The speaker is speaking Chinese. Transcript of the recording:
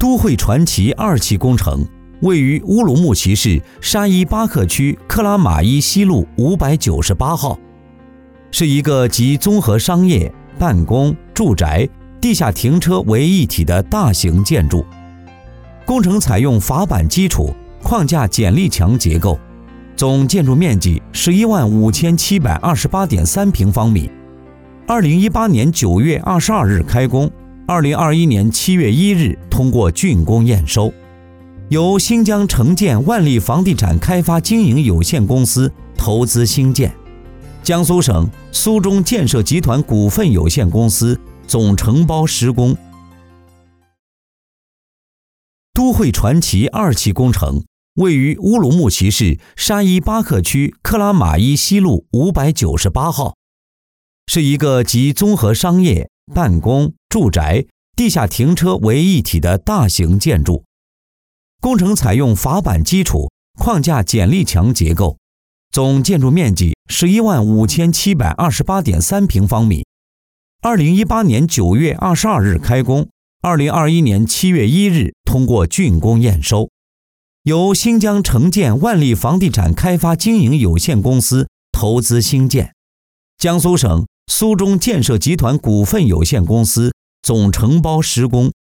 都会传奇2期工程位于乌鲁木齐市沙依巴克区克拉玛依西路598号，是一个集综合商业、办公、住宅、地下停车为一体的大型建筑。工程采用法板基础框架剪力墙结构，总建筑面积115728.3平方米。2018年9月22日开工，2021年7月1日通过竣工验收，由新疆城建万利房地产开发经营有限公司投资兴建，江苏省苏中建设集团股份有限公司总承包施工。都会传奇2期工程位于乌鲁木齐市沙依巴克区克拉玛依西路598号，是一个集综合商业、办公、住宅、地下停车为一体的大型建筑。工程采用法板基础框架剪力墙结构，总建筑面积115728.3平方米。2018年9月22日开工，2021年7月1日通过竣工验收，由新疆城建万利房地产开发经营有限公司投资兴建，江苏省苏中建设集团股份有限公司总承包施工。